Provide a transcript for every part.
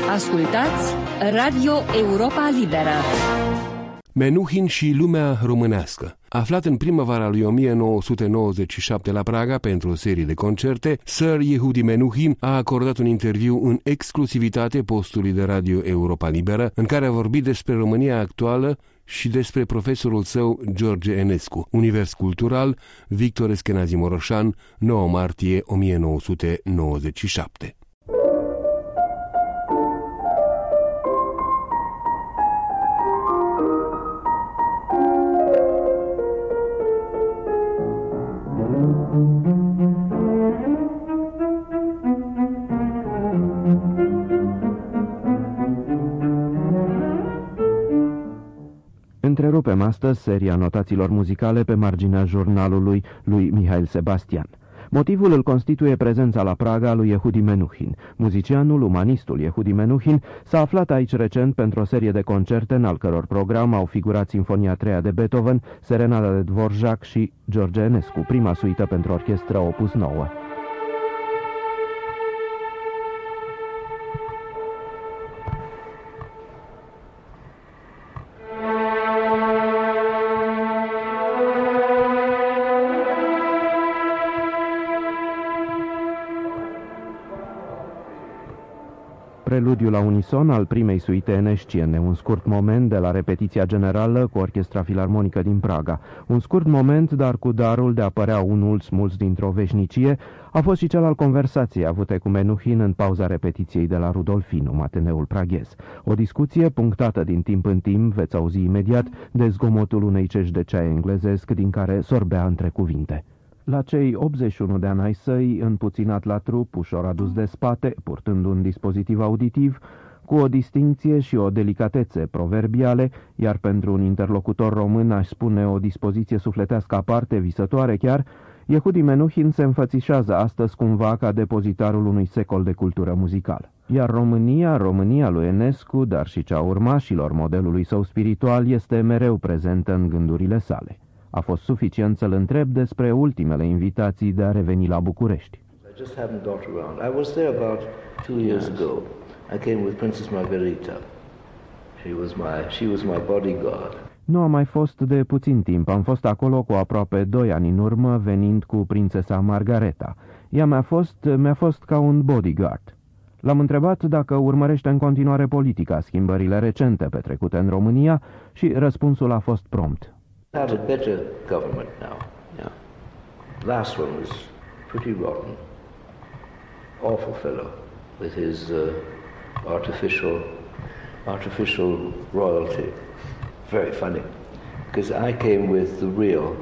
Ascultați Radio Europa Liberă. Menuhin și lumea românească. Aflat în primăvara lui 1997 la Praga pentru o serie de concerte, Sir Yehudi Menuhin a acordat un interviu în exclusivitate postului de Radio Europa Liberă, în care a vorbit despre România actuală și despre profesorul său George Enescu. Univers Cultural, Victor Eskenazi Moroșan, 9 martie 1997. Întrerupem astăzi seria notațiilor muzicale pe marginea jurnalului lui Mihail Sebastian. Motivul îl constituie prezența la Praga lui Yehudi Menuhin. Muzicianul, umanistul Yehudi Menuhin s-a aflat aici recent pentru o serie de concerte în al căror program au figurat Sinfonia 3 de Beethoven, Serenada de Dvorak și George Enescu, prima suită pentru orchestră opus 9. Preludiul la unison al primei suite enesciene, un scurt moment de la repetiția generală cu Orchestra Filarmonică din Praga. Un scurt moment, dar cu darul de a părea unul smulț dintr-o veșnicie, a fost și cel al conversației avute cu Menuhin în pauza repetiției de la Rudolfinum, Ateneul praghez. O discuție punctată din timp în timp, veți auzi imediat, de zgomotul unei cești de ceai englezesc din care sorbea între cuvinte. La cei 81 de ani ai săi, împuținat la trup, ușor adus de spate, purtând un dispozitiv auditiv, cu o distincție și o delicatețe proverbiale, iar pentru un interlocutor român aș spune o dispoziție sufletească aparte, visătoare chiar, Yehudi Menuhin se înfățișează astăzi cumva ca depozitarul unui secol de cultură muzicală. Iar România lui Enescu, dar și cea urmașilor modelului său spiritual, este mereu prezentă în gândurile sale. A fost suficient să-l întreb despre ultimele invitații de a reveni la București. I just haven't got around. I was there about 2 years ago. I came with Princess Margarita. She was my bodyguard. Nu am mai fost de puțin timp. Am fost acolo cu aproape 2 ani în urmă, venind cu prințesa Margareta. Ea mi-a fost ca un bodyguard. L-am întrebat dacă urmărește în continuare politica, schimbările recente petrecute în România, și răspunsul a fost prompt. Had a better government now. Yeah. Last one was pretty rotten. Awful fellow with his artificial royalty. Very funny, because I came with the real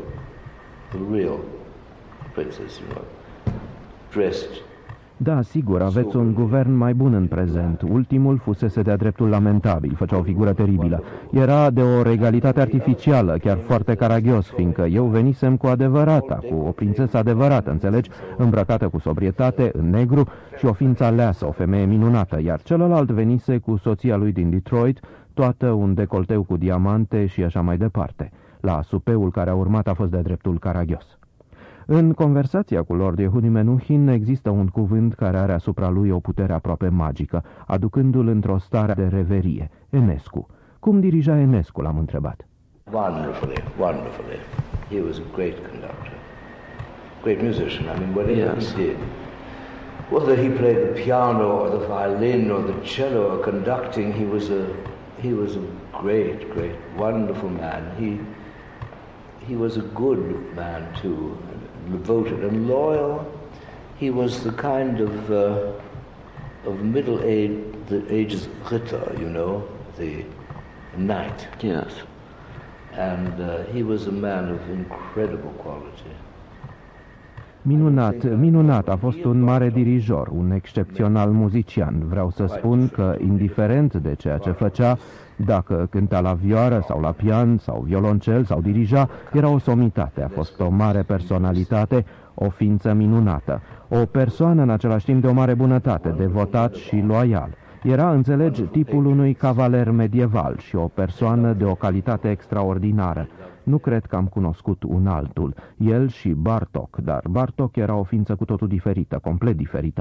princess, you know, dressed. Da, sigur, aveți un guvern mai bun în prezent. Ultimul fusese de-a dreptul lamentabil, făcea o figură teribilă. Era de o regalitate artificială, chiar foarte caragios, fiindcă eu venisem cu adevărata, cu o prințesă adevărată, înțelegi, îmbrăcată cu sobrietate, în negru, și o ființă aleasă, o femeie minunată, iar celălalt venise cu soția lui din Detroit, toată un decolteu cu diamante și așa mai departe. La supeul care a urmat a fost de-a dreptul caragios. În conversația cu Lord Yehudi Menuhin există un cuvânt care are asupra lui o putere aproape magică, aducându-l într-o stare de reverie. Enescu. Cum dirija Enescu, l-am întrebat. Wonderfully. He was a great conductor. Great musician. I mean, whatever he did, whether he played the piano or the violin or the cello or conducting, he was a great, wonderful man. He was a good man too, devoted and loyal. He was the kind of middle age, the age's Ritter, you know, the knight. Yes. And he was a man of incredible quality. Minunat, a fost un mare dirijor, un excepțional muzician. Vreau să spun că, indiferent de ceea ce făcea, dacă cânta la vioară sau la pian sau violoncel sau dirija, era o somitate, a fost o mare personalitate, o ființă minunată, o persoană în același timp de o mare bunătate, devotat și loial. Era, înțelegi, tipul unui cavaler medieval și o persoană de o calitate extraordinară. Nu cred că am cunoscut un altul, el și Bartók, dar Bartók era o ființă cu totul diferită, complet diferită.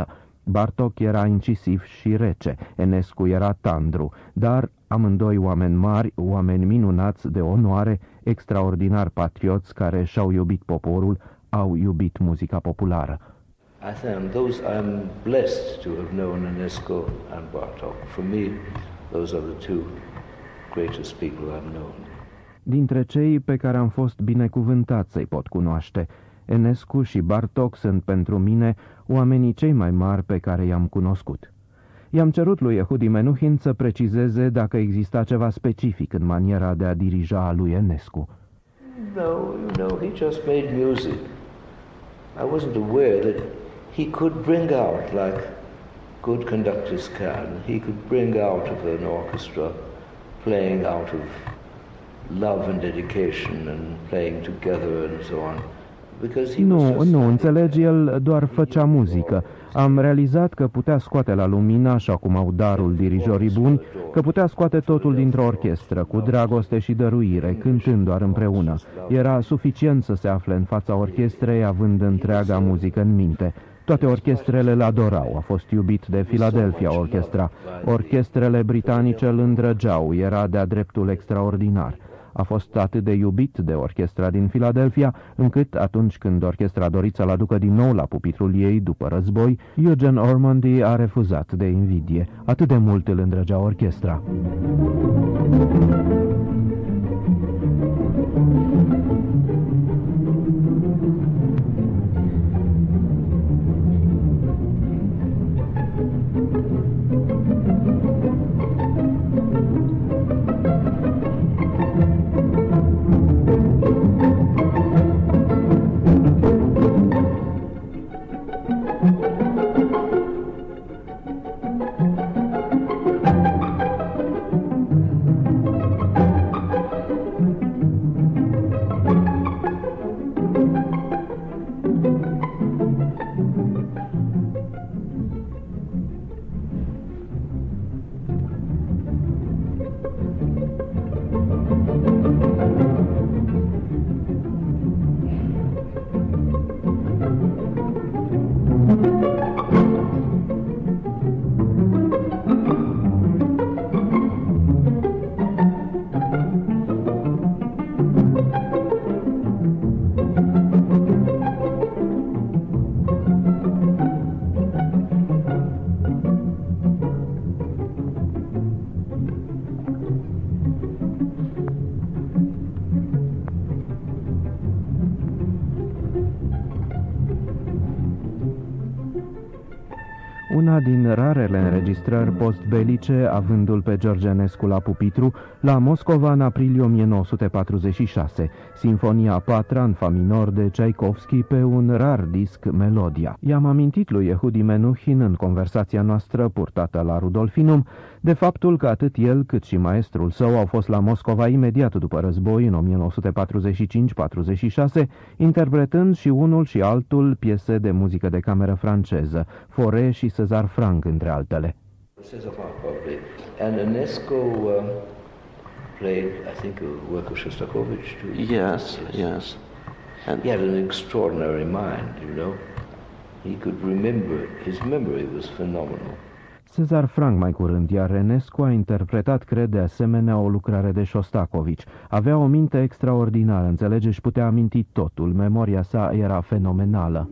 Bartók era incisiv și rece, Enescu era tandru, dar amândoi oameni mari, oameni minunați de onoare, extraordinar patrioți care și-au iubit poporul, au iubit muzica populară. I'm blessed to have known Enescu and Bartók. For me, those are the two greatest people I've known. Dintre cei pe care am fost binecuvântat să-i pot cunoaște, Enescu și Bartók sunt pentru mine oamenii cei mai mari pe care i-am cunoscut. I-am cerut lui Yehudi Menuhin să precizeze dacă exista ceva specific în maniera de a dirija a lui Enescu. No, he just made music. I wasn't aware that he could bring out, like good conductors can, he could bring out of an orchestra, playing out of love and dedication and playing together and so on. Nu, înțelegi, el doar făcea muzică. Am realizat că putea scoate la lumină, așa cum au darul dirijorii buni, că putea scoate totul dintr-o orchestră, cu dragoste și dăruire, cântând doar împreună. Era suficient să se afle în fața orchestrei, având întreaga muzică în minte. Toate orchestrele îl adorau, a fost iubit de Philadelphia Orchestra. Orchestrele britanice îl îndrăgeau, era de-a dreptul extraordinar. A fost atât de iubit de orchestra din Philadelphia, încât atunci când orchestra a dorit să-l aducă din nou la pupitrul ei după război, Eugene Ormandy a refuzat de invidie. Atât de mult îl îndrăgea orchestra. Una din rarele înregistrări postbelice, avându-l pe George Enescu la pupitru, la Moscova în aprilie 1946, Sinfonia a patra în fa minor de Tchaikovsky pe un rar disc Melodia. I-am amintit lui Yehudi Menuhin în conversația noastră purtată la Rudolfinum de faptul că atât el cât și maestrul său au fost la Moscova imediat după război în 1945-46, interpretând și unul și altul piese de muzică de cameră franceză, Fauré și César Franck, între altele. César Franck, probably. And Enescu played, I think, a work of Shostakovich too. Yes. And he had an extraordinary mind, you know. He could remember, his memory was phenomenal. César Franck mai curând, iar Enescu a interpretat, cred, de asemenea o lucrare de Shostakovich. Avea o minte extraordinară, înțelege, și putea aminti totul. Memoria sa era fenomenală.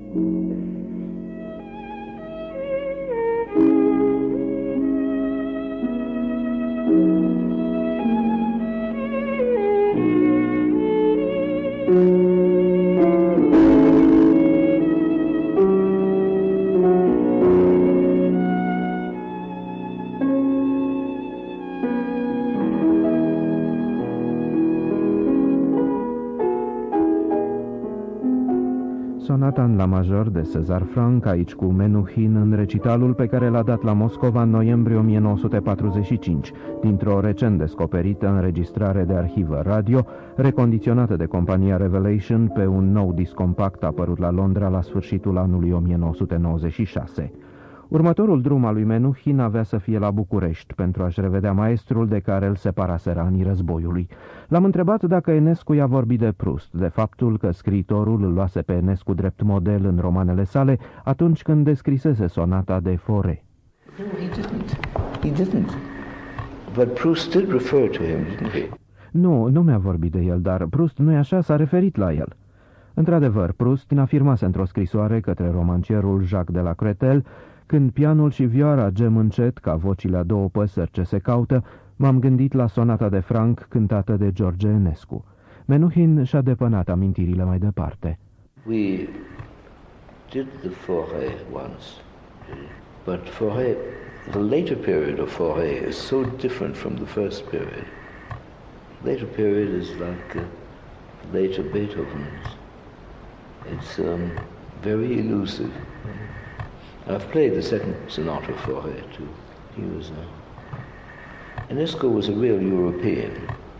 Sonata în la major de Cezar Franck, aici cu Menuhin, în recitalul pe care l-a dat la Moscova în noiembrie 1945, dintr-o recent descoperită înregistrare de arhivă radio, recondiționată de compania Revelation pe un nou disc compact apărut la Londra la sfârșitul anului 1996. Următorul drum al lui Menuhin avea să fie la București, pentru a-și revedea maestrul de care îl separaseră anii războiului. L-am întrebat dacă Enescu i-a vorbit de Proust, de faptul că scriitorul îl luase pe Enescu drept model în romanele sale atunci când descrisese sonata de Fauré. No, he didn't. But Proust did refer to him, didn't he? Nu mi-a vorbit de el, dar Proust, nu-i așa, s-a referit la el. Într-adevăr, Proust afirmase într-o scrisoare către romancierul Jacques de la Cretel: când pianul și vioara gem încet ca vocile a două păsări ce se caută, m-am gândit la sonata de Franck cântată de George Enescu. Menuhin și-a depănat amintirile mai departe. We did the Fauré once, but Fauré, the later period of Fauré is so different from the first period. The later period is like later Beethoven's. It's very elusive. I've played the second sonata of Fauré too. He was Enescu was a real European.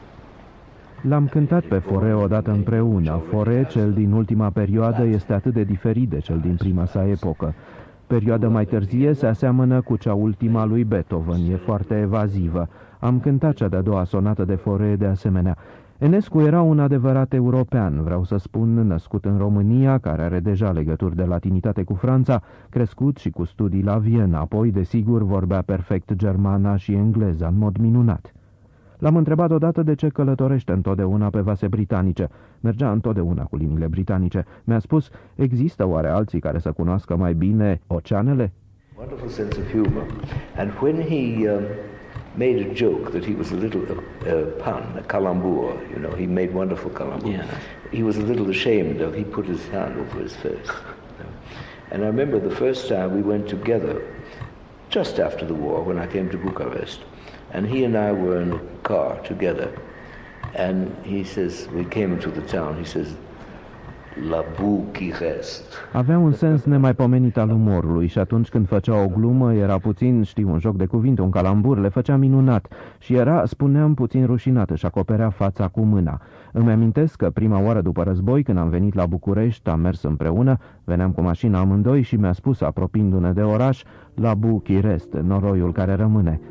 L-am cântat pe Fauré odată împreună. Fauré, cel din ultima perioadă, este atât de diferit de cel din prima sa epocă. Perioada mai târzie se aseamănă cu cea ultima lui Beethoven, e foarte evazivă. Am cântat cea de-a doua sonată de Fauré de asemenea. Enescu era un adevărat european, vreau să spun, născut în România, care are deja legături de latinitate cu Franța, crescut și cu studii la Viena, apoi, desigur, vorbea perfect germana și engleza, în mod minunat. L-am întrebat odată de ce călătorește întotdeauna pe vase britanice. Mergea întotdeauna cu liniile britanice. Mi-a spus, există oare alții care să cunoască mai bine oceanele? Wonderful sense of humor. And when he made a joke that he was a little pun, a calembour, you know, he made wonderful calembours. Yeah. He was a little ashamed of, he put his hand over his face. And I remember the first time we went together, just after the war, when I came to Bucharest, and he and I were in a car together, and he says, we came into the town, he says, La Bucharest. Avea un sens nemaipomenit al umorului și atunci când făcea o glumă era puțin, un joc de cuvinte, un calambur, le făcea minunat și era, spuneam, puțin rușinat, își acoperea fața cu mâna. Îmi amintesc că prima oară după război, când am venit la București, am mers împreună, veneam cu mașina amândoi și mi-a spus, apropiindu-ne de oraș, La Bucharest, noroiul care rămâne.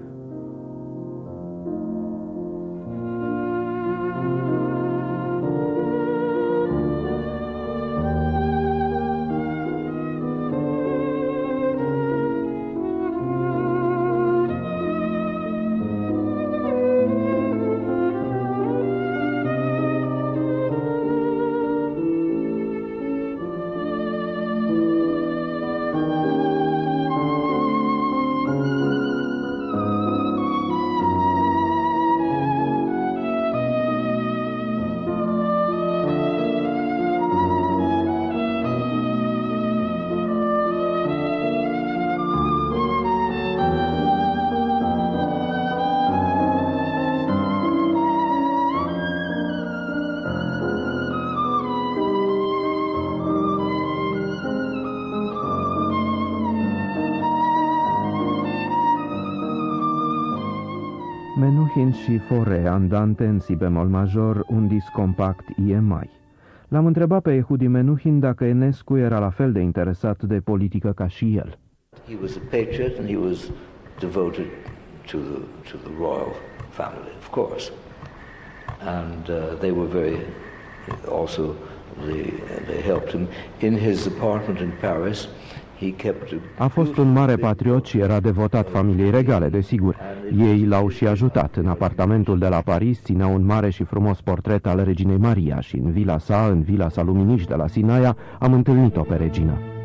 Menuhin și Fauré, andante în si bemol major, un disc compact EMI. L-am întrebat pe Yehudi Menuhin dacă Enescu era la fel de interesat de politică ca și el. He was a patriot and he was devoted to the royal family, of course. And they were very, also they helped him in his apartment in Paris. A fost un mare patriot și era devotat familiei regale, desigur. Ei l-au și ajutat. În apartamentul de la Paris ținea un mare și frumos portret al reginei Maria și în vila sa luminiș de la Sinaia, am întâlnit-o pe regină.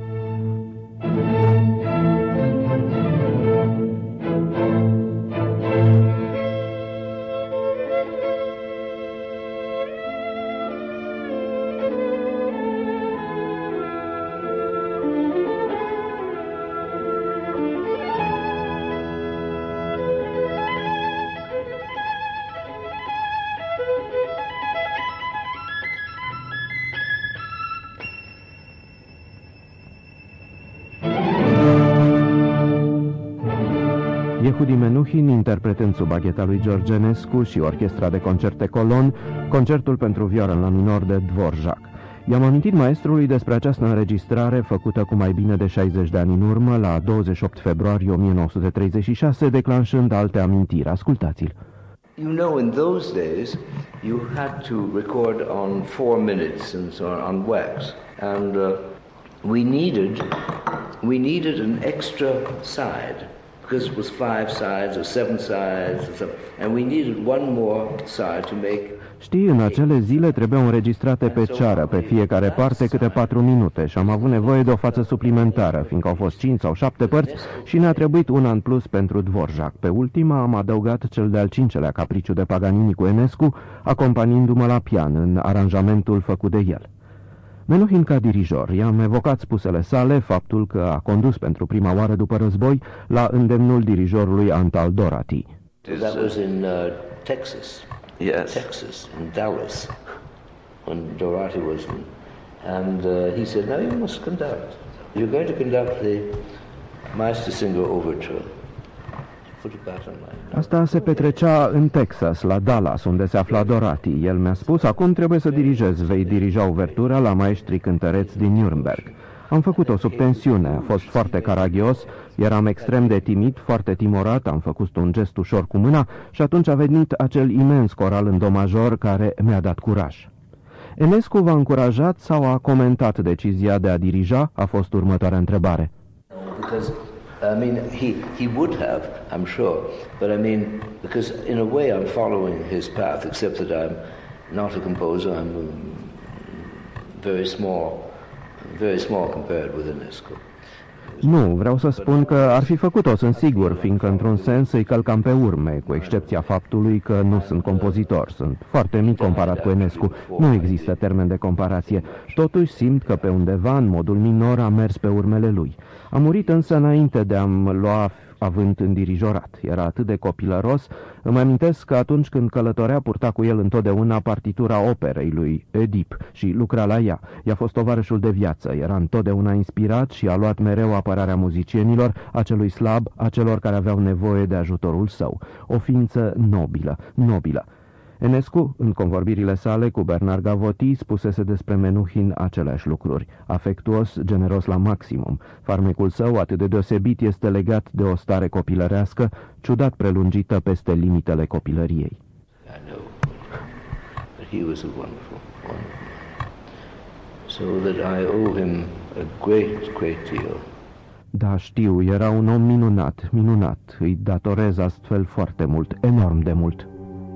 Yehudi Menuhin interpretând sub bagheta lui George Enescu și orchestra de concerte Colon, concertul pentru violon la minor de Dvorak. I-am amintit maestrului despre această înregistrare făcută cu mai bine de 60 de ani în urmă, la 28 februarie 1936, declanșând alte amintiri. Ascultați-l. You know, in those days, you had to record on 4 minutes and so on wax, and we needed an extra side because it was 5 sides or 7 sides, or something, and we needed one more side to make. Știi, în acele zile trebuiau înregistrate pe ceară, pe fiecare parte câte 4 minute și am avut nevoie de o față suplimentară, fiindcă au fost 5 sau 7 părți și ne-a trebuit una în plus pentru Dvorak. Pe ultima am adăugat cel de-al 5-lea capriciu de Paganini cu Enescu, acompaniindu-mă la pian în aranjamentul făcut de el. Menuhin ca dirijor, i-am evocat spusele sale, faptul că a condus pentru prima oară după război la îndemnul dirijorului Antal Dorati. That was in Texas. Yes. Texas, in Dallas, when Dorati was in. And he said, now you must conduct. You're going to conduct the Meistersinger Overture. Put it back on my... Asta se petrecea în Texas, la Dallas, unde se afla Dorati. El mi-a spus, acum trebuie să dirigezi, vei dirija uvertura la maestrii cântăreți din Nuremberg. Am făcut-o sub tensiune, a fost foarte caragios, eram extrem de timid, foarte timorat, am făcut un gest ușor cu mâna și atunci a venit acel imens coral în do major care mi-a dat curaj. Enescu v-a încurajat sau a comentat decizia de a dirija? A fost următoarea întrebare. Because, I mean, he would have, I'm sure, but I mean, because in a way I'm following his path, except that I'm not a composer, I'm very small compared with Enescu. Nu, vreau să spun că ar fi făcut-o, sunt sigur, fiindcă într-un sens îi călcam pe urme, cu excepția faptului că nu sunt compozitor, sunt foarte mic comparat cu Enescu, nu există termen de comparație. Totuși simt că pe undeva, în modul minor, am mers pe urmele lui. Am murit însă înainte de a-mi lua avânt în dirijorat. Era atât de copilăros, îmi amintesc că atunci când călătorea purta cu el întotdeauna partitura operei lui Oedip și lucra la ea. I-a fost tovarășul de viață, era întotdeauna inspirat și a luat mereu apărarea muzicienilor, a celui slab, a celor care aveau nevoie de ajutorul său. O ființă nobilă, nobilă. Enescu, în convorbirile sale cu Bernard Gavotti, spusese despre Menuhin aceleași lucruri. Afectuos, generos la maximum. Farmecul său, atât de deosebit, este legat de o stare copilărească, ciudat prelungită peste limitele copilăriei. I know, but he was a wonderful man. So that I owe him a great deal. Da, știu, era un om minunat, minunat. Îi datorez astfel foarte mult, enorm de mult.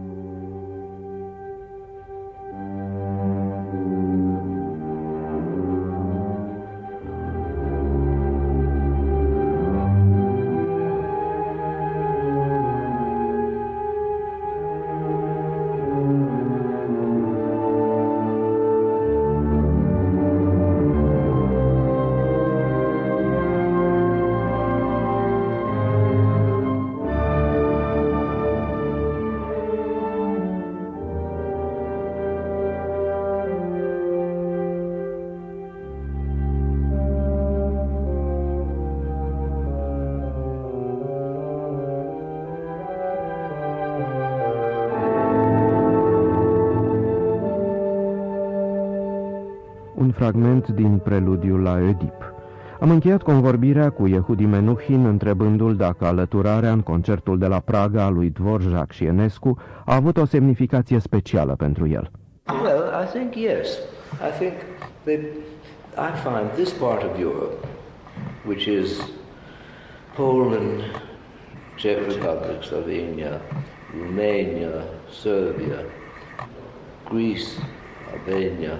Un fragment din preludiul la Oedip. Am încheiat convorbirea cu Yehudi Menuhin întrebându-l dacă alăturarea în concertul de la Praga a lui Dvorak și Enescu a avut o semnificație specială pentru el. Well, I think yes. I think I find this part of Europe, which is Poland, Czech Republic, Slovenia, Romania, Serbia, Greece, Albania.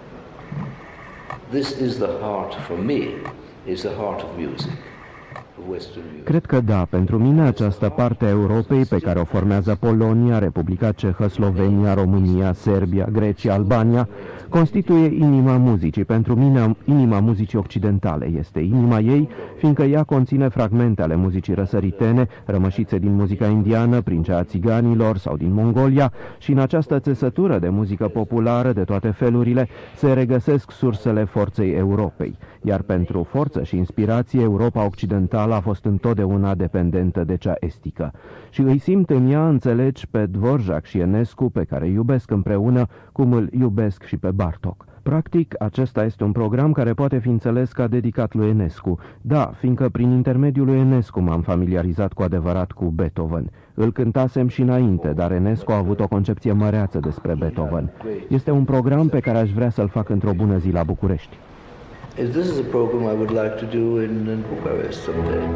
This is the heart, for me, is the heart of music, of Western music. Cred că da, pentru mine această parte a Europei pe care o formează Polonia, Republica Cehă, Slovenia, România, Serbia, Grecia, Albania, constituie inima muzicii. Pentru mine, inima muzicii occidentale este inima ei, fiindcă ea conține fragmente ale muzicii răsăritene, rămășițe din muzica indiană, prin cea a țiganilor sau din Mongolia, și în această țesătură de muzică populară de toate felurile se regăsesc sursele forței Europei, iar pentru forță și inspirație Europa occidentală a fost întotdeauna dependentă de cea estică. Și îi simt în ea, înțelegi, pe Dvorak și Enescu, pe care îi iubesc împreună, cum îl iubesc și pe Bartók. Practic, acesta este un program care poate fi înțeles ca dedicat lui Enescu. Da, fiindcă prin intermediul lui Enescu m-am familiarizat cu adevărat cu Beethoven. Îl cântasem și înainte, dar Enescu a avut o concepție măreață despre Beethoven. Este un program pe care aș vrea să-l fac într-o bună zi la București. This is a program I would like to do in Bucharest someday.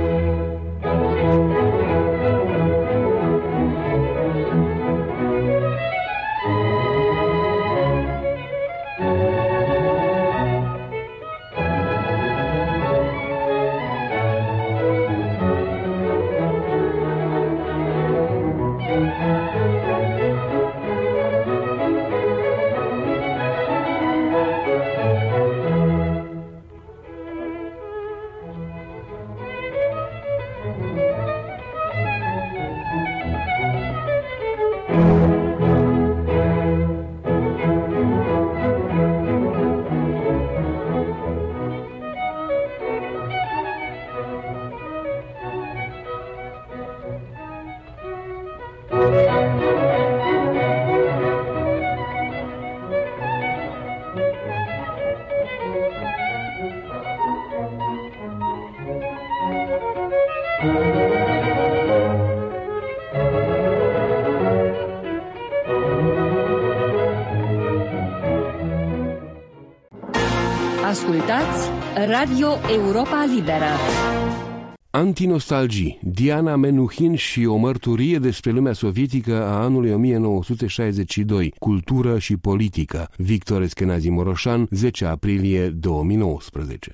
Ascultați Radio Europa Liberă. Antinostalgii, Diana Menuhin și o mărturie despre lumea sovietică a anului 1962, cultură și politică, Victor Eskenazi Moroșan, 10 aprilie 2019.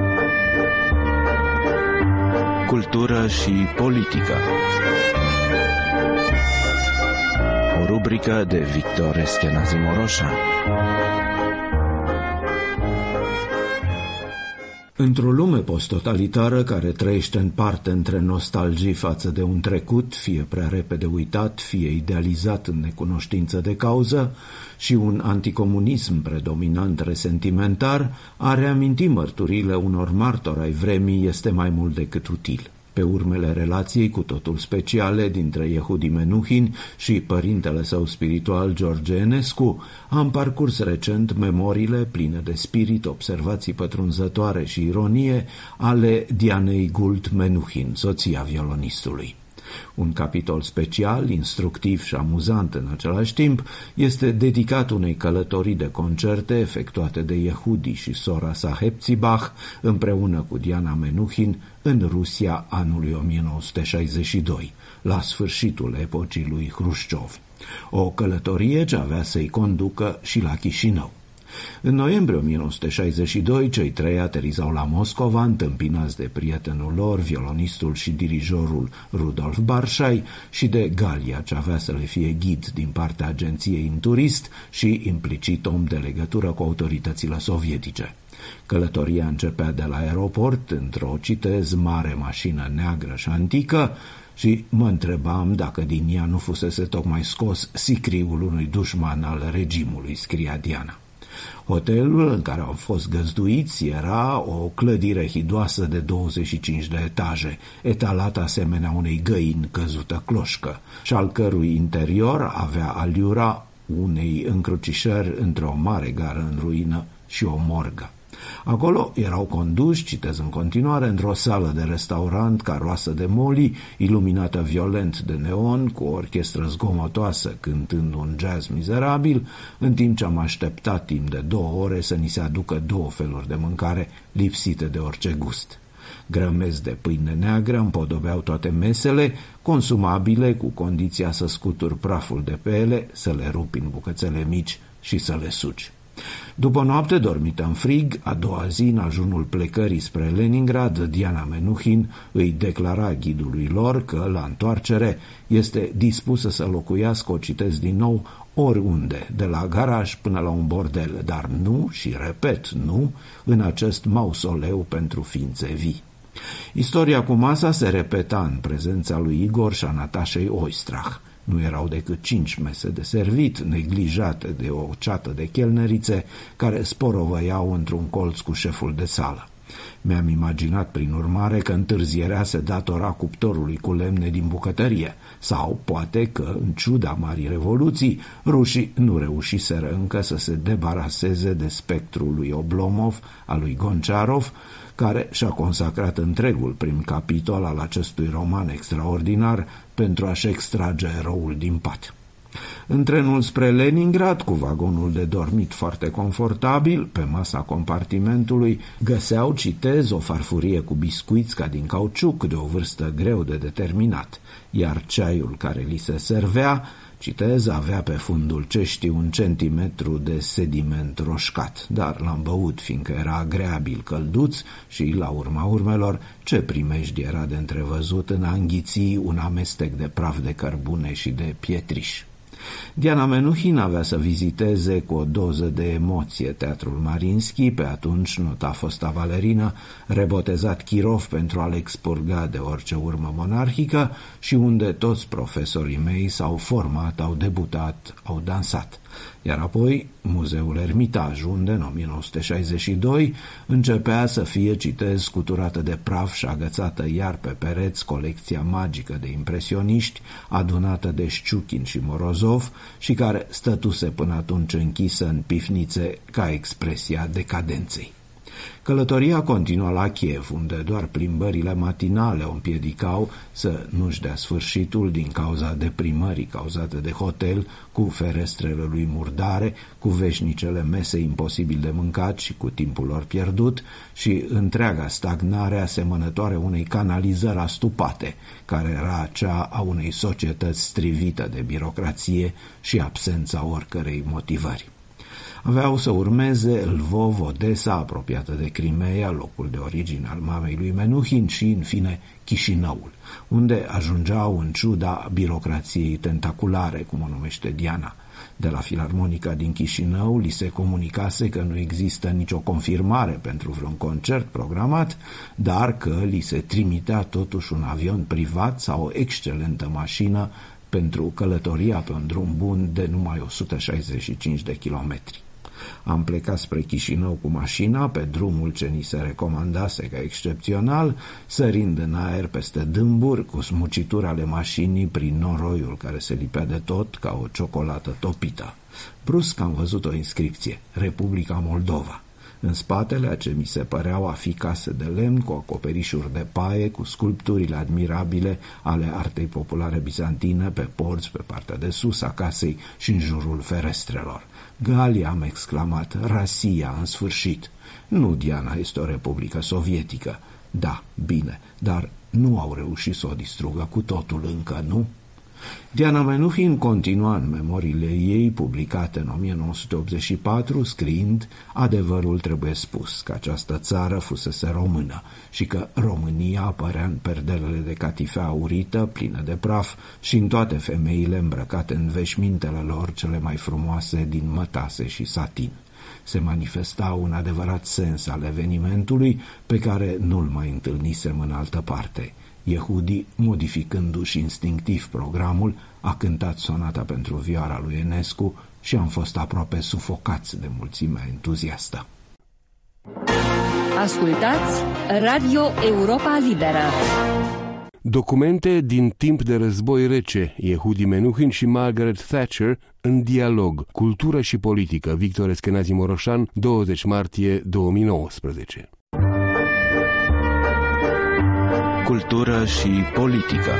Cultură și politică. O rubrică de Victor Eskenazi Moroșan. Într-o lume posttotalitară care trăiește în parte între nostalgii față de un trecut, fie prea repede uitat, fie idealizat în necunoștință de cauză, și un anticomunism predominant resentimentar, a reaminti mărturile unor martori ai vremii este mai mult decât util. Pe urmele relației cu totul speciale dintre Yehudi Menuhin și părintele său spiritual George Enescu, am parcurs recent memoriile pline de spirit, observații pătrunzătoare și ironie ale Dianei Gult Menuhin, soția violonistului. Un capitol special, instructiv și amuzant în același timp, este dedicat unei călătorii de concerte efectuate de Yehudi și sora sa Hepzibah împreună cu Diana Menuhin în Rusia anului 1962, la sfârșitul epocii lui Hrușciov. O călătorie ce avea să-i conducă și la Chișinău. În noiembrie 1962, cei trei aterizau la Moscova, întâmpinați de prietenul lor, violonistul și dirijorul Rudolf Barșai, și de Galia, ce avea să le fie ghid din partea agenției în turist și implicit om de legătură cu autoritățile sovietice. Călătoria începea de la aeroport, într-o, citez, mare mașină neagră și antică, și mă întrebam dacă din ea nu fusese tocmai scos sicriul unui dușman al regimului, scria Diana. Hotelul în care au fost găzduiți era o clădire hidoasă de 25 de etaje, etalată asemenea unei găini căzută cloșcă, și al cărui interior avea aliura unei încrucișări între o mare gară în ruină și o morgă. Acolo erau conduși, citez în continuare, într-o sală de restaurant caroasă de moli, iluminată violent de neon, cu o orchestră zgomotoasă cântând un jazz mizerabil, în timp ce am așteptat timp de 2 ore să ni se aducă 2 feluri de mâncare lipsite de orice gust. Grămezi de pâine neagră împodobeau toate mesele, consumabile, cu condiția să scuturi praful de pe ele, să le rupi în bucățele mici și să le suci. După o noapte dormită în frig, a doua zi, în ajunul plecării spre Leningrad, Diana Menuhin îi declara ghidului lor că, la întoarcere, este dispusă să locuiască, o citez din nou, oriunde, de la garaj până la un bordel, dar nu, și repet, nu, în acest mausoleu pentru ființe vii. Istoria cu masa se repeta în prezența lui Igor și a Natașei Oistrach. Nu erau decât 5 mese de servit, neglijate de o ceată de chelnerițe care sporovăiau într-un colț cu șeful de sală. Mi-am imaginat, prin urmare, că întârzierea se datora cuptorului cu lemne din bucătărie, sau poate că, în ciuda Marii Revoluții, rușii nu reușiseră încă să se debaraseze de spectrul lui Oblomov, al lui Gonciarov, care și-a consacrat întregul prim capitol al acestui roman extraordinar pentru a-și extrage eroul din pat. În trenul spre Leningrad, cu vagonul de dormit foarte confortabil, pe masa compartimentului găseau, citez, o farfurie cu biscuiți ca din cauciuc de o vârstă greu de determinat, iar ceaiul care li se servea, citez, avea pe fundul ceștii 1 centimetru de sediment roșcat, dar l-am băut fiindcă era agreabil călduț și, la urma urmelor, ce primejdie era de întrevăzut în a înghiți un amestec de praf de cărbune și de pietriș. Diana Menuhin avea să viziteze cu o doză de emoție Teatrul Mariinski, pe atunci nota fosta balerină, rebotezat Kirov pentru a-l expurga de orice urmă monarhică și unde toți profesorii mei s-au format, au debutat, au dansat. Iar apoi Muzeul Ermitaj, unde în 1962 începea să fie, citez, scuturată de praf și agățată iar pe pereți colecția magică de impresioniști adunată de Șciuchin și Morozov și care stătuse până atunci închisă în pifnițe ca expresia decadenței. Călătoria continua la Kiev, unde doar plimbările matinale o împiedicau să nu-și dea sfârșitul din cauza deprimării cauzate de hotel, cu ferestrele lui murdare, cu veșnicele mese imposibil de mâncat și cu timpul lor pierdut și întreaga stagnare asemănătoare unei canalizări astupate, care era cea a unei societăți strivită de birocrație și absența oricărei motivări. Aveau să urmeze Lvov, Odessa, apropiată de Crimea, locul de origine al mamei lui Menuhin, și, în fine, Chișinăul, unde ajungeau în ciuda birocrației tentaculare, cum o numește Diana. De la Filarmonica din Chișinău li se comunicase că nu există nicio confirmare pentru vreun concert programat, dar că li se trimitea totuși un avion privat sau o excelentă mașină pentru călătoria pe un drum bun de numai 165 de kilometri. Am plecat spre Chișinău cu mașina, pe drumul ce ni se recomandase ca excepțional, sărind în aer peste dâmburi, cu smucituri ale mașinii prin noroiul care se lipea de tot ca o ciocolată topită. Brusc am văzut o inscripție: Republica Moldova. În spatele a ce mi se păreau a fi case de lemn cu acoperișuri de paie, cu sculpturile admirabile ale artei populare bizantine pe porți, pe partea de sus a casei și în jurul ferestrelor. Galia, am exclamat, Rasia, în sfârșit. Nu, Diana, este o republică sovietică. Da, bine, dar nu au reușit să o distrugă cu totul încă, nu? Diana Menuhin continua în memoriile ei, publicate în 1984, scriind: adevărul trebuie spus, că această țară fusese română și că România apărea în perdelele de catifea aurită, plină de praf, și în toate femeile îmbrăcate în veșmintele lor cele mai frumoase din mătase și satin. Se manifesta un adevărat sens al evenimentului pe care nu-l mai întâlnisem în altă parte. Yehudi, modificându-și instinctiv programul, a cântat sonata pentru vioara lui Enescu și am fost aproape sufocați de mulțimea entuziastă. Ascultați Radio Europa Liberă. Documente din timp de război rece, Yehudi Menuhin și Margaret Thatcher în dialog, cultură și politică, Victor Eskenazi Moroșan, 20 martie 2019. Cultură și politică.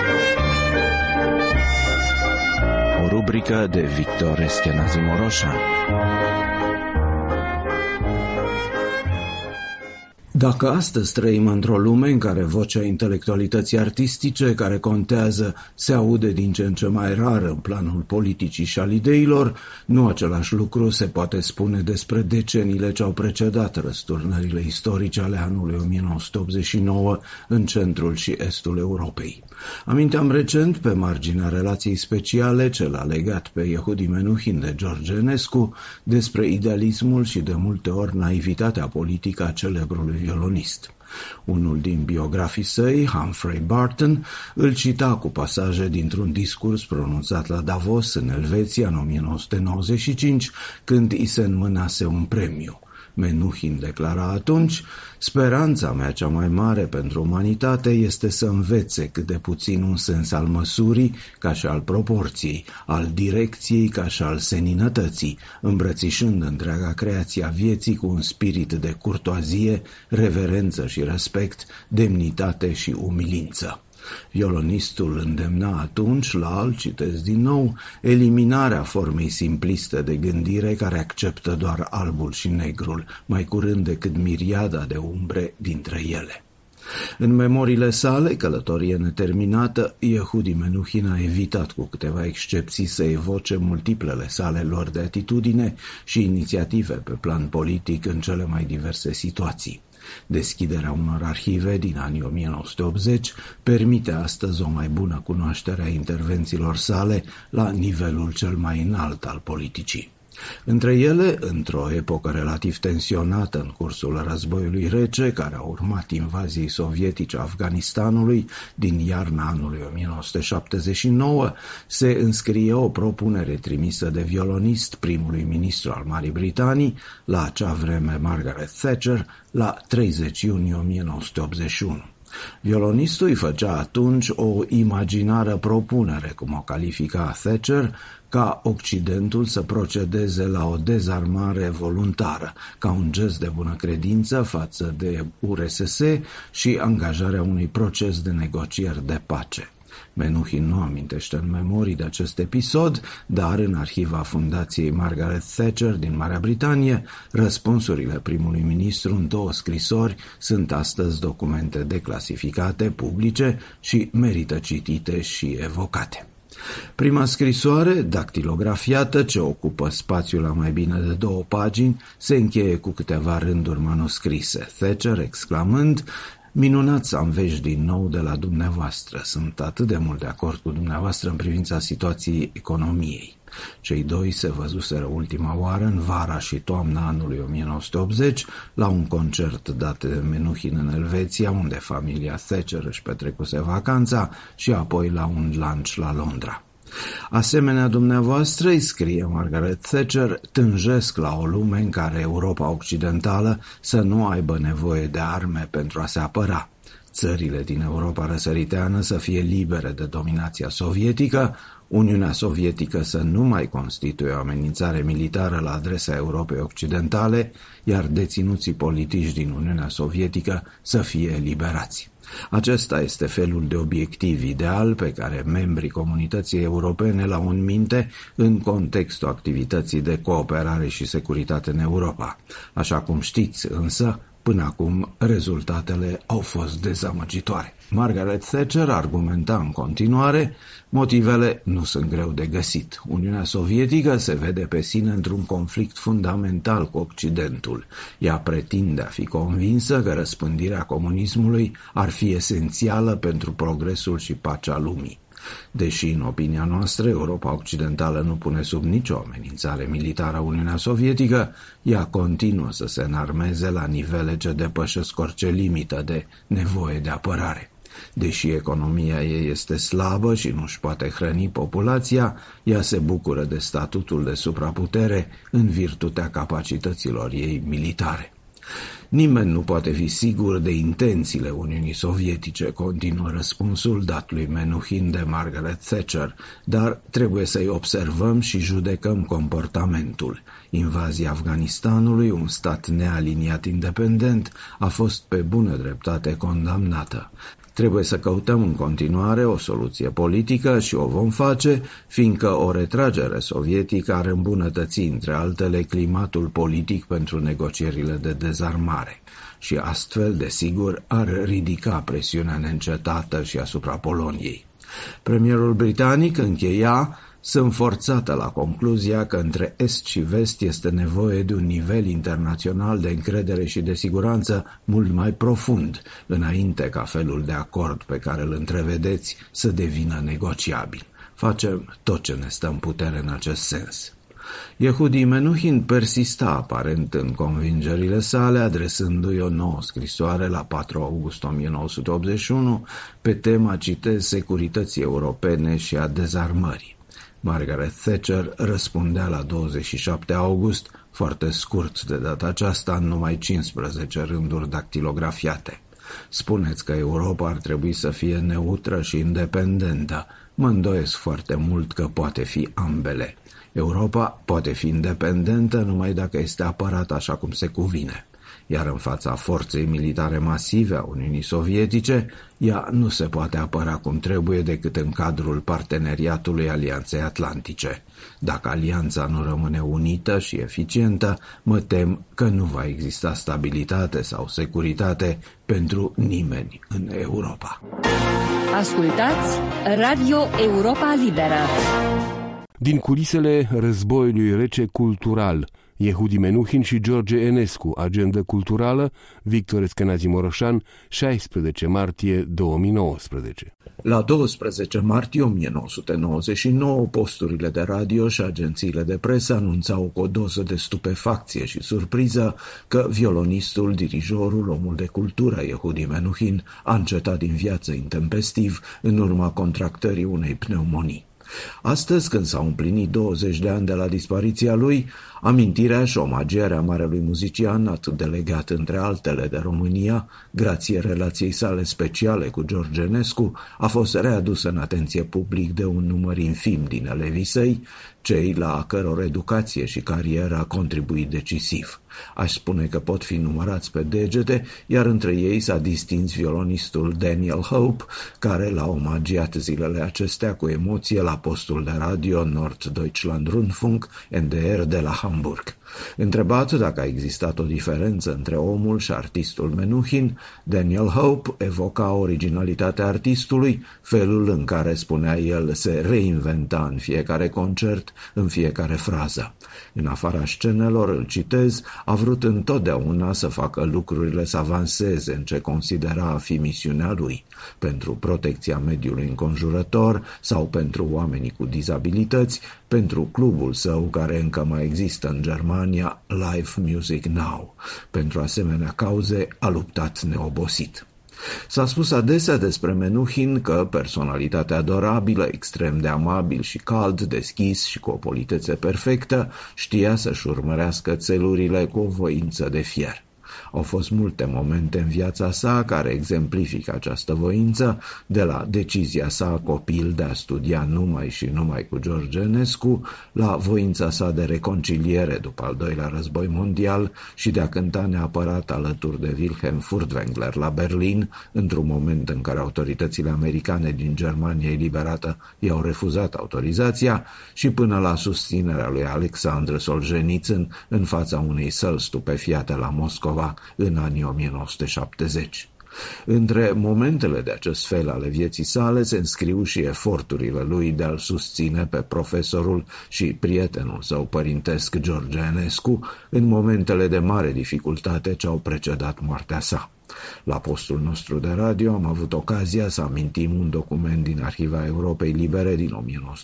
O rubrică de Victor Eskenazi Moroșan. Dacă astăzi trăim într-o lume în care vocea intelectualității artistice care contează se aude din ce în ce mai rar în planul politicii și al ideilor, nu același lucru se poate spune despre deceniile ce au precedat răsturnările istorice ale anului 1989 în centrul și estul Europei. Aminteam recent, pe marginea relației speciale ce l-a legat pe Yehudi Menuhin de George Enescu, despre idealismul și de multe ori naivitatea politică a celebrului violonist. Unul din biografii săi, Humphrey Barton, îl cita cu pasaje dintr-un discurs pronunțat la Davos, în Elveția, în 1995, când i se înmânase un premiu. Menuhin declara atunci: "Speranța mea cea mai mare pentru umanitate este să învețe cât de puțin un sens al măsurii ca și al proporției, al direcției ca și al seninătății, îmbrățișând întreaga creație a vieții cu un spirit de curtoazie, reverență și respect, demnitate și umilință." Violonistul îndemna atunci la, citesc din nou, eliminarea formei simpliste de gândire care acceptă doar albul și negrul, mai curând decât miriada de umbre dintre ele. În memoriile sale, Călătorie neterminată, Yehudi Menuhin a evitat cu câteva excepții să evoce multiplele sale lor de atitudine și inițiative pe plan politic în cele mai diverse situații. Deschiderea unor arhive din anii 1980 permite astăzi o mai bună cunoaștere a intervențiilor sale la nivelul cel mai înalt al politicii. Între ele, într-o epocă relativ tensionată în cursul războiului rece, care a urmat invaziei sovietice a Afganistanului din iarna anului 1979, se înscrie o propunere trimisă de violonist primului ministru al Marii Britanii, la acea vreme Margaret Thatcher, la 30 iunie 1981. Violonistul îi făcea atunci o imaginară propunere, cum o califica Thatcher, ca Occidentul să procedeze la o dezarmare voluntară, ca un gest de bună credință față de URSS și angajarea unui proces de negocieri de pace. Menuhin nu amintește în memorii de acest episod, dar în arhiva Fundației Margaret Thatcher din Marea Britanie, răspunsurile primului ministru în 2 scrisori sunt astăzi documente declasificate, publice și merită citite și evocate. Prima scrisoare, dactilografiată, ce ocupă spațiul la mai bine de 2 pagini, se încheie cu câteva rânduri manuscrise, Thatcher exclamând: "Minunat să am vești din nou de la dumneavoastră. Sunt atât de mult de acord cu dumneavoastră în privința situației economiei." Cei doi se văzuseră ultima oară în vara și toamna anului 1980 la un concert dat de Menuhin în Elveția, unde familia Thatcher își petrecuse vacanța, și apoi la un lunch la Londra. "Asemenea dumneavoastră," îi scrie Margaret Thatcher, "tânjesc la o lume în care Europa Occidentală să nu aibă nevoie de arme pentru a se apăra. Țările din Europa răsăriteană să fie libere de dominația sovietică, Uniunea Sovietică să nu mai constituie o amenințare militară la adresa Europei Occidentale, iar deținuții politici din Uniunea Sovietică să fie eliberați. Acesta este felul de obiectiv ideal pe care membrii comunității europene l-au în minte în contextul activității de cooperare și securitate în Europa. Așa cum știți, însă, până acum rezultatele au fost dezamăgitoare." Margaret Thatcher argumenta în continuare: "Motivele nu sunt greu de găsit. Uniunea Sovietică se vede pe sine într-un conflict fundamental cu Occidentul. Ea pretinde a fi convinsă că răspândirea comunismului ar fi esențială pentru progresul și pacea lumii. Deși, în opinia noastră, Europa Occidentală nu pune sub nicio amenințare militară Uniunea Sovietică, ea continuă să se înarmeze la nivele ce depășesc orice limită de nevoie de apărare. Deși economia ei este slabă și nu își poate hrăni populația, ea se bucură de statutul de supraputere în virtutea capacităților ei militare. Nimeni nu poate fi sigur de intențiile Uniunii Sovietice," continuă răspunsul dat lui Menuhin de Margaret Thatcher, "dar trebuie să-i observăm și judecăm comportamentul. Invazia Afganistanului, un stat nealiniat independent, a fost pe bună dreptate condamnată. Trebuie să căutăm în continuare o soluție politică și o vom face, fiindcă o retragere sovietică ar îmbunătăți, între altele, climatul politic pentru negocierile de dezarmare și astfel, desigur, ar ridica presiunea neîncetată și asupra Poloniei. Premierul britanic încheia: sunt forțată la concluzia că între Est și Vest este nevoie de un nivel internațional de încredere și de siguranță mult mai profund, înainte ca felul de acord pe care îl întrevedeți să devină negociabil. Facem tot ce ne stă în putere în acest sens. Yehudi Menuhin persista aparent în convingerile sale, adresându-i o nouă scrisoare la 4 august 1981 pe tema, citez, securității europene și a dezarmării. Margaret Thatcher răspundea la 27 august, foarte scurt de data aceasta, în numai 15 rânduri dactilografiate. Spuneți că Europa ar trebui să fie neutră și independentă. Mă îndoiesc foarte mult că poate fi ambele. Europa poate fi independentă numai dacă este apărată așa cum se cuvine. Iar în fața forței militare masive a Uniunii Sovietice, ea nu se poate apăra cum trebuie decât în cadrul parteneriatului Alianței Atlantice. Dacă alianța nu rămâne unită și eficientă, mă tem că nu va exista stabilitate sau securitate pentru nimeni în Europa. Ascultați Radio Europa Liberă. Din culisele războiului rece cultural, Yehudi Menuhin și George Enescu, agendă culturală, Victor Eskenazi Moroșan, 16 martie 2019. La 12 martie 1999, posturile de radio și agențiile de presă anunțau cu o doză de stupefacție și surpriză că violonistul, dirijorul, omul de cultură Yehudi Menuhin a încetat din viață intempestiv în urma contractării unei pneumonii. Astăzi, când s-au împlinit 20 de ani de la dispariția lui, amintirea și omagierea marelui muzician, atât de legat între altele de România, grație relației sale speciale cu George Enescu, a fost readusă în atenție public de un număr infim din elevii săi, cei la căror educație și carieră a contribuit decisiv. Aș spune că pot fi numărați pe degete, iar între ei s-a distins violonistul Daniel Hope, care l-a omagiat zilele acestea cu emoție la postul de radio Norddeutschland Rundfunk NDR de la Hamburg. Întrebat dacă a existat o diferență între omul și artistul Menuhin, Daniel Hope evoca originalitatea artistului, felul în care, spunea el, se reinventa în fiecare concert, în fiecare frază. În afara scenelor, îl citez, a vrut întotdeauna să facă lucrurile să avanseze în ce considera a fi misiunea lui, pentru protecția mediului înconjurător sau pentru oamenii cu dizabilități, pentru clubul său care încă mai există în Germania, Live Music Now. Pentru asemenea cauze a luptat neobosit. S-a spus adesea despre Menuhin că personalitatea adorabilă, extrem de amabil și cald, deschis și cu o politețe perfectă, știa să-și urmărească țelurile cu o voință de fier. Au fost multe momente în viața sa care exemplifică această voință, de la decizia sa copil de a studia numai și numai cu George Enescu, la voința sa de reconciliere după al doilea război mondial și de a cânta neapărat alături de Wilhelm Furtwängler la Berlin, într-un moment în care autoritățile americane din Germania eliberată i-au refuzat autorizația, și până la susținerea lui Alexandru Solzhenitsyn în fața unei săli stupefiate la Moscova în anii 1970. Între momentele de acest fel ale vieții sale se înscriu și eforturile lui de a-l susține pe profesorul și prietenul său părintesc George Enescu în momentele de mare dificultate ce au precedat moartea sa. La postul nostru de radio am avut ocazia să amintim un document din Arhiva Europei Libere din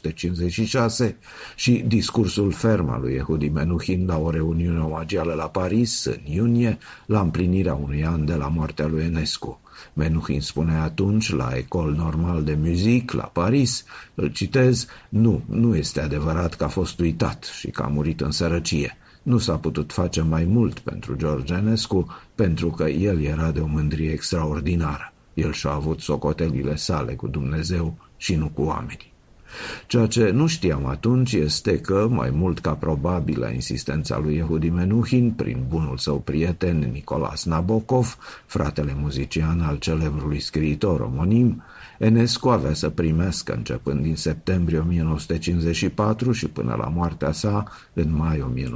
1956 și discursul ferm al lui Yehudi Menuhin la o reuniune omagială la Paris în iunie, la împlinirea unui an de la moartea lui Enescu. Menuhin spunea atunci la École Normale de Musique la Paris, îl citez, nu este adevărat că a fost uitat și că a murit în sărăcie. Nu s-a putut face mai mult pentru George Enescu, pentru că el era de o mândrie extraordinară. El și-a avut socotelile sale cu Dumnezeu și nu cu oamenii. Ceea ce nu știam atunci este că, mai mult ca probabil la insistența lui Yehudi Menuhin, prin bunul său prieten Nicolas Nabokov, fratele muzician al celebrului scriitor omonim, Enescu avea să primească, începând din septembrie 1954 și până la moartea sa, în mai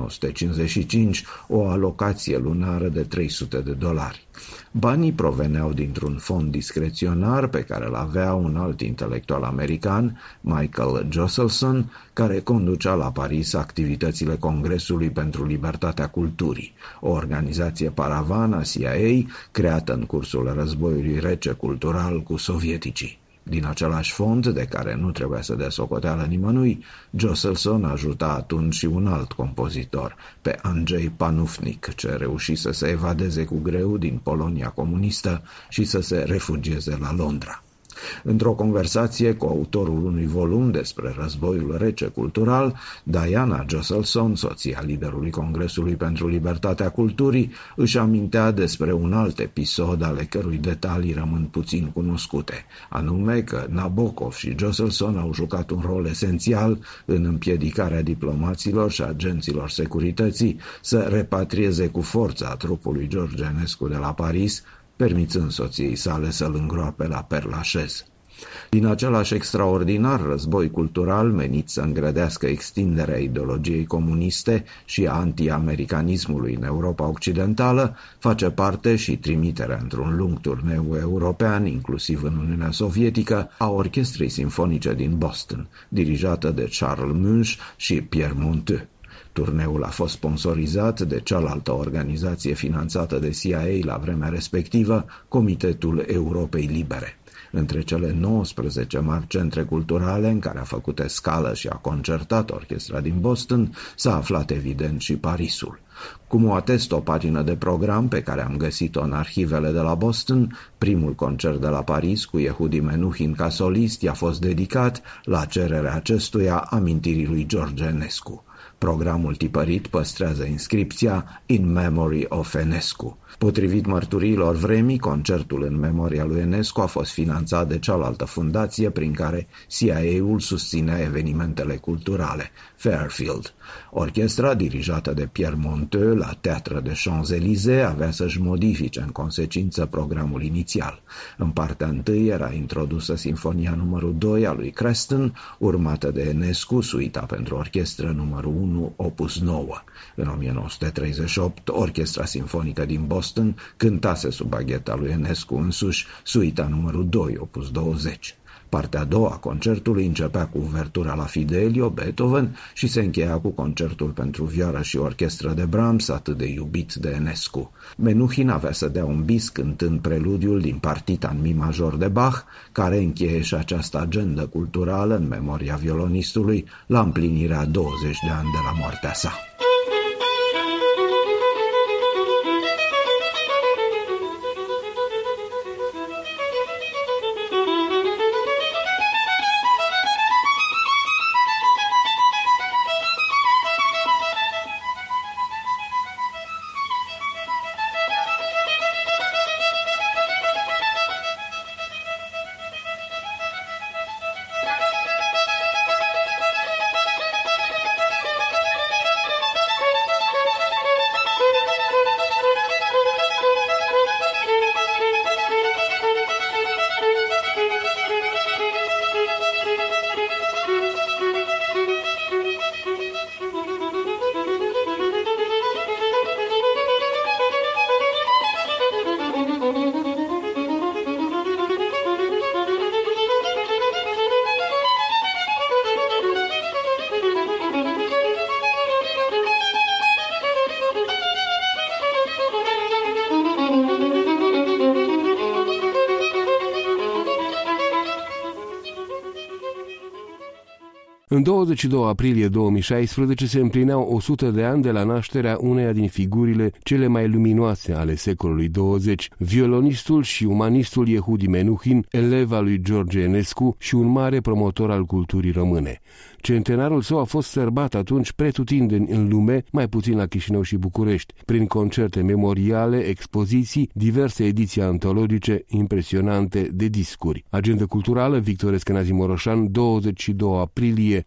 1955, o alocație lunară de $300. Banii proveneau dintr-un fond discreționar pe care îl avea un alt intelectual american, Michael Josselson, care conducea la Paris activitățile Congresului pentru Libertatea Culturii, o organizație paravan a CIA creată în cursul războiului rece cultural cu sovieticii. Din același fond, de care nu trebuia să dea socoteală nimănui, Josselson ajuta atunci și un alt compozitor, pe Andrzej Panufnik, ce reuși să se evadeze cu greu din Polonia comunistă și să se refugieze la Londra. Într-o conversație cu autorul unui volum despre războiul rece cultural, Diana Josselson, soția liderului Congresului pentru Libertatea Culturii, își amintea despre un alt episod ale cărui detalii rămân puțin cunoscute, anume că Nabokov și Josselson au jucat un rol esențial în împiedicarea diplomaților și agenților securității să repatrieze cu forța trupul George Enescu de la Paris, permițând soției sale să-l îngroape la Père Lachaise. Din același extraordinar război cultural menit să îngrădească extinderea ideologiei comuniste și a anti-americanismului în Europa Occidentală, face parte și trimiterea într-un lung turneu european, inclusiv în Uniunea Sovietică, a Orchestrei Simfonice din Boston, dirijată de Charles Munch și Pierre Monteux. Turneul a fost sponsorizat de cealaltă organizație finanțată de CIA la vremea respectivă, Comitetul Europei Libere. Între cele 19 mari centre culturale în care a făcut escală și a concertat orchestra din Boston, s-a aflat evident și Parisul. Cum o atestă o pagină de program pe care am găsit-o în arhivele de la Boston, primul concert de la Paris cu Yehudi Menuhin ca solist i-a fost dedicat, la cererea acestuia, amintirii lui George Enescu. Programul tipărit păstrează inscripția In Memory of Enescu. Potrivit mărturiilor vremii, concertul în memoria lui Enescu a fost finanțat de cealaltă fundație prin care CIA-ul susținea evenimentele culturale, Fairfield. Orchestra, dirijată de Pierre Monteux la Teatre de Champs-Élysées, avea să-și modifice în consecință programul inițial. În partea întâi era introdusă Sinfonia numărul 2 a lui Creston, urmată de Enescu, suita pentru orchestră numărul 1, opus 9. În 1938, Orchestra Sinfonică din Boston cântase sub bagheta lui Enescu însuși suita numărul 2, opus 20. Partea a doua a concertului începea cu uvertura la Fidelio, Beethoven, și se încheia cu concertul pentru vioară și orchestră de Brahms, atât de iubit de Enescu. Menuhin avea să dea un bis cântând preludiul din partita în mi major de Bach, care încheie și această agendă culturală în memoria violonistului la împlinirea 20 de ani de la moartea sa. În 22 aprilie 2016 se împlineau 100 de ani de la nașterea uneia din figurile cele mai luminoase ale secolului 20, violonistul și umanistul Yehudi Menuhin, elev al lui George Enescu și un mare promotor al culturii române. Centenarul său a fost sărbat atunci pretutindeni în lume, mai puțin la Chișinău și București, prin concerte memoriale, expoziții, diverse ediții antologice impresionante de discuri. Agenda culturală, Victor Eschenazimoroșan, 22 aprilie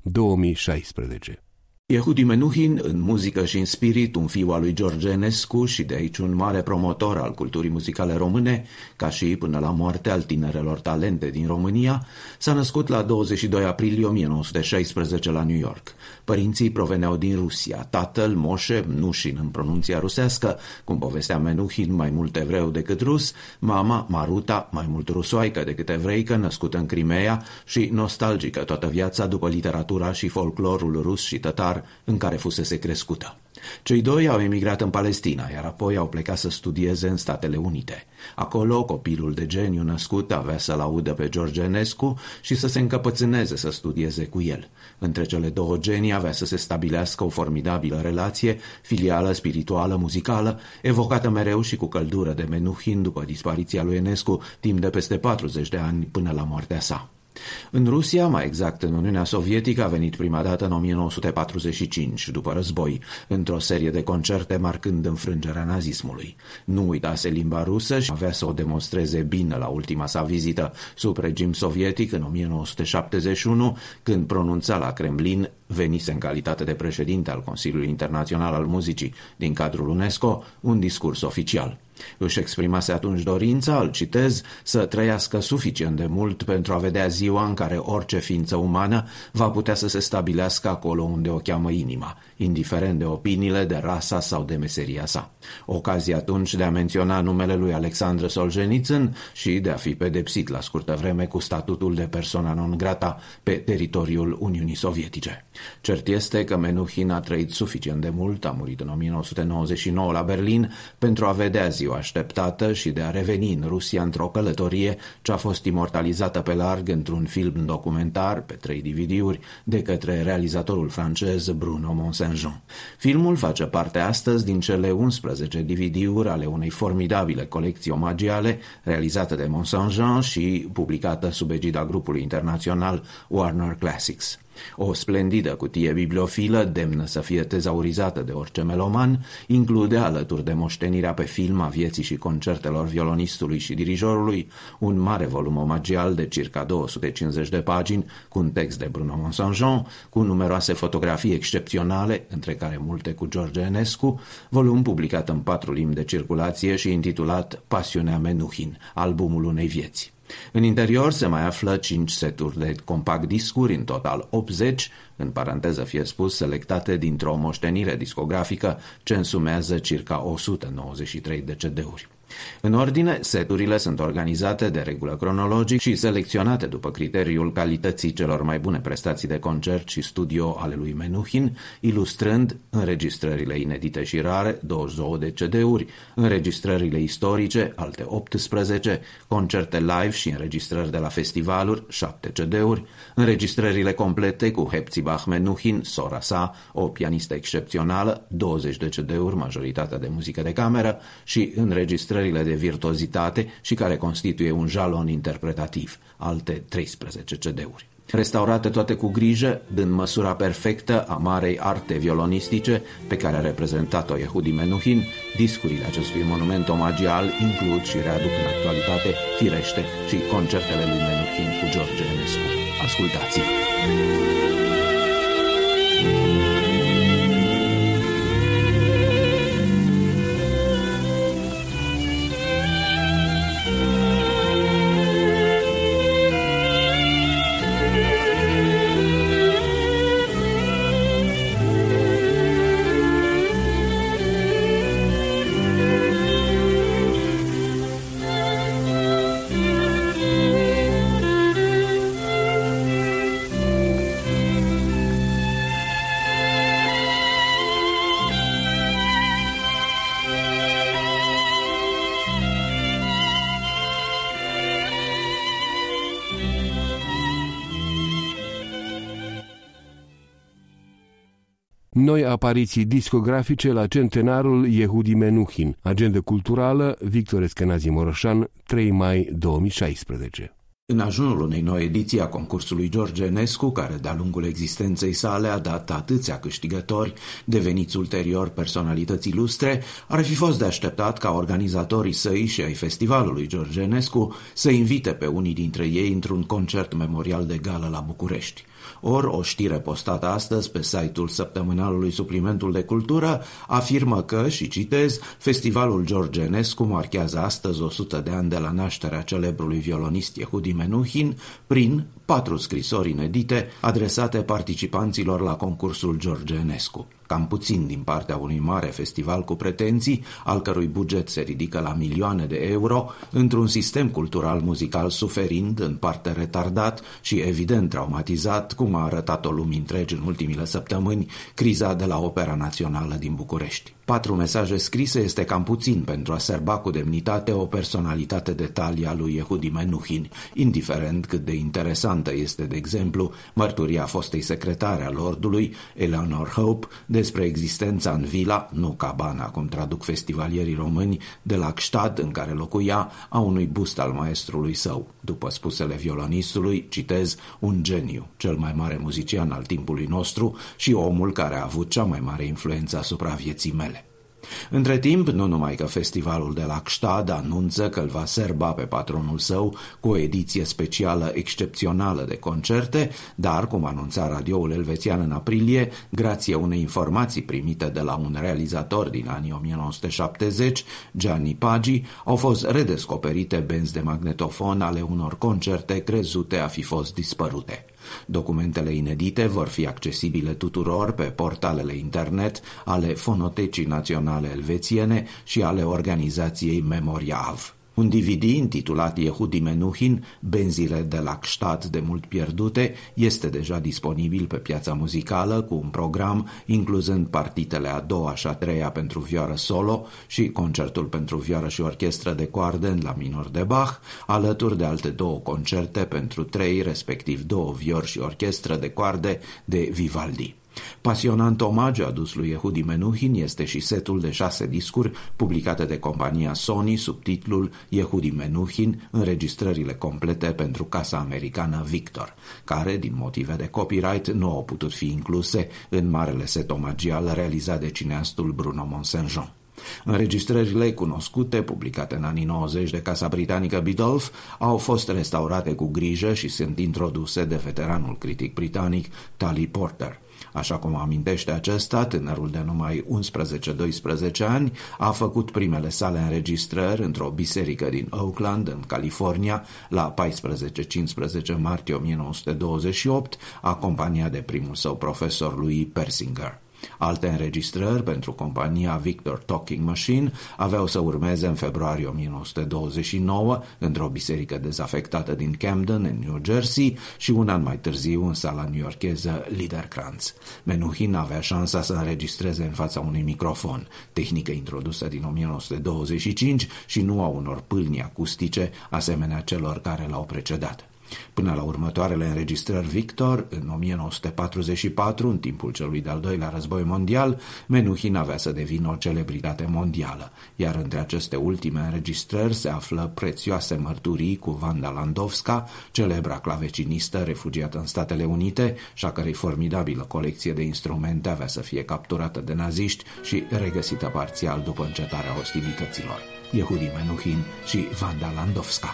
2016. Yehudi Menuhin, în muzică și în spirit, un fiu al lui George Enescu și de aici un mare promotor al culturii muzicale române, ca și până la moarte al tinerelor talente din România, s-a născut la 22 aprilie 1916 la New York. Părinții proveneau din Rusia, tatăl Moșe, Nușin în pronunția rusească, cum povestea Menuhin, mai mult evreu decât rus, mama Maruta, mai mult rusoaică decât evreică, născută în Crimea și nostalgică toată viața după literatura și folclorul rus și tătar în care fusese crescută. Cei doi au emigrat în Palestina, iar apoi au plecat să studieze în Statele Unite. Acolo, copilul de geniu născut avea să-l audă pe George Enescu și să se încăpățâneze să studieze cu el. Între cele două genii avea să se stabilească o formidabilă relație, filială, spirituală, muzicală, evocată mereu și cu căldură de Menuhin după dispariția lui Enescu, timp de peste 40 de ani până la moartea sa. În Rusia, mai exact în Uniunea Sovietică, a venit prima dată în 1945, după război, într-o serie de concerte marcând înfrângerea nazismului. Nu uitase limba rusă și avea să o demonstreze bine la ultima sa vizită sub regim sovietic în 1971, când pronunța la Kremlin, venise în calitate de președinte al Consiliului Internațional al Muzicii din cadrul UNESCO, un discurs oficial. Își exprimase atunci dorința, îl citez, să trăiască suficient de mult pentru a vedea ziua în care orice ființă umană va putea să se stabilească acolo unde o cheamă inima, indiferent de opiniile, de rasa sau de meseria sa. Ocazia atunci de a menționa numele lui Alexandru Solzhenitsyn și de a fi pedepsit la scurtă vreme cu statutul de persona non grata pe teritoriul Uniunii Sovietice. Cert este că Menuhin a trăit suficient de mult, a murit în 1999 la Berlin, pentru a vedea ziua așteptată și de a reveni în Rusia într-o călătorie ce a fost imortalizată pe larg într-un film documentar pe 3 DVD-uri de către realizatorul francez Bruno Mont-Saint-Jean. Filmul face parte astăzi din cele 11 DVD-uri ale unei formidabile colecții omagiale realizate de Mont-Saint-Jean și publicată sub egida grupului internațional Warner Classics. O splendidă cutie bibliofilă, demnă să fie tezaurizată de orice meloman, include, alături de moștenirea pe film a vieții și concertelor violonistului și dirijorului, un mare volum omagial de circa 250 de pagini, cu un text de Bruno Mont-Saint-Jean, cu numeroase fotografii excepționale, între care multe cu George Enescu, volum publicat în 4 limbi de circulație și intitulat Pasiunea Menuhin, albumul unei vieți. În interior se mai află 5 seturi de compact discuri, în total 80, în paranteză fie spus, selectate dintr-o moștenire discografică ce însumează circa 193 de CD-uri. În ordine, seturile sunt organizate de regulă cronologic și selecționate după criteriul calității celor mai bune prestații de concert și studio ale lui Menuhin, ilustrând înregistrările inedite și rare, 22 de CD-uri, înregistrările istorice, alte 18, concerte live și înregistrări de la festivaluri, 7 CD-uri, înregistrările complete cu Hepzibah Menuhin, sora sa, o pianistă excepțională, 20 de CD-uri, majoritatea de muzică de cameră, și înregistrările de virtuozitate și care constituie un jalon interpretativ, alte 13 CD-uri. Restaurate toate cu grijă, dând măsura perfectă a marei arte violonistice pe care a reprezentat-o Yehudi Menuhin, discurile acestui monument omagial includ și readuc în actualitate, firește, și concertele lui Menuhin cu George Enescu. Ascultați-i! noi apariții discografice la centenarul Yehudi Menuhin. Agendă culturală, Victor Eskenazi Moroșan, 3 mai 2016. În ajunul unei noi ediții a concursului George Enescu, care de-a lungul existenței sale a dat atâția câștigători, deveniți ulterior personalități ilustre, ar fi fost de așteptat ca organizatorii săi și ai festivalului George Enescu să invite pe unii dintre ei într-un concert memorial de gală la București. Ori o știre postată astăzi pe site-ul săptămânalului Suplimentul de Cultură afirmă că, și citez, festivalul George Enescu marchează astăzi 100 de ani de la nașterea celebrului violonist Yehudi Menuhin prin 4 scrisori inedite adresate participanților la concursul George Enescu. Cam puțin din partea unui mare festival cu pretenții, al cărui buget se ridică la milioane de euro, într-un sistem cultural muzical suferind, în parte retardat și evident traumatizat, cum a arătat-o lumii întregi în ultimile săptămâni, criza de la Opera Națională din București. 4 mesaje scrise este cam puțin pentru a serba cu demnitate o personalitate de talia lui Yehudi Menuhin, indiferent cât de interesantă este, de exemplu, mărturia fostei secretare a Lordului, Eleanor Hope, despre existența în vila, nu cabana, cum traduc festivalierii români, de la Gstad, în care locuia, a unui bust al maestrului său. După spusele violonistului, citez, un geniu, cel mai mare muzician al timpului nostru și omul care a avut cea mai mare influență asupra vieții mele. Între timp, nu numai că festivalul de la Gstad anunță că îl va serba pe patronul său cu o ediție specială excepțională de concerte, dar, cum anunța radioul elvețian în aprilie, grație unei informații primite de la un realizator din anii 1970, Gianni Pagi, au fost redescoperite benzi de magnetofon ale unor concerte crezute a fi fost dispărute. Documentele inedite vor fi accesibile tuturor pe portalele internet ale Fonotecii Naționale Elvețiene și ale organizației Memoriav. Un DVD intitulat Yehudi Menuhin, benzile de la Gstad de mult pierdute, este deja disponibil pe piața muzicală cu un program incluzând partitele a doua și a treia pentru vioară solo și concertul pentru vioară și orchestră de coarde în la minor de Bach, alături de alte 2 concerte pentru 3, respectiv 2 viori și orchestră de coarde de Vivaldi. Pasionant omagiu adus lui Yehudi Menuhin este și setul de 6 discuri publicate de compania Sony sub titlul Yehudi Menuhin, înregistrările complete pentru casa americană Victor, care, din motive de copyright, nu au putut fi incluse în marele set omagial realizat de cineastul Bruno Mont-Saint-Jean. Înregistrările cunoscute, publicate în anii 90 de casa britanică Biddulph, au fost restaurate cu grijă și sunt introduse de veteranul critic britanic Tally Porter. Așa cum amintește acesta, tânărul de numai 11-12 ani a făcut primele sale înregistrări într-o biserică din Oakland, în California, la 14-15 martie 1928, acompaniat de primul său profesor lui Persinger. Alte înregistrări pentru compania Victor Talking Machine aveau să urmeze în februarie 1929 într-o biserică dezafectată din Camden, în New Jersey, și un an mai târziu în sala newyorkeză Liederkranz. Menuhin avea șansa să înregistreze în fața unui microfon, tehnică introdusă din 1925 și nu a unor pâlni acustice asemenea celor care l-au precedat. Până la următoarele înregistrări Victor, în 1944, în timpul celui de-al doilea război mondial, Menuhin avea să devină o celebritate mondială, iar între aceste ultime înregistrări se află prețioase mărturii cu Wanda Landowska, celebra clavecinistă refugiată în Statele Unite și a cărei formidabilă colecție de instrumente avea să fie capturată de naziști și regăsită parțial după încetarea ostilităților. Yehudi Menuhin și Wanda Landowska.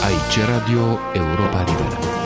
Aici Radio Europa Liberă.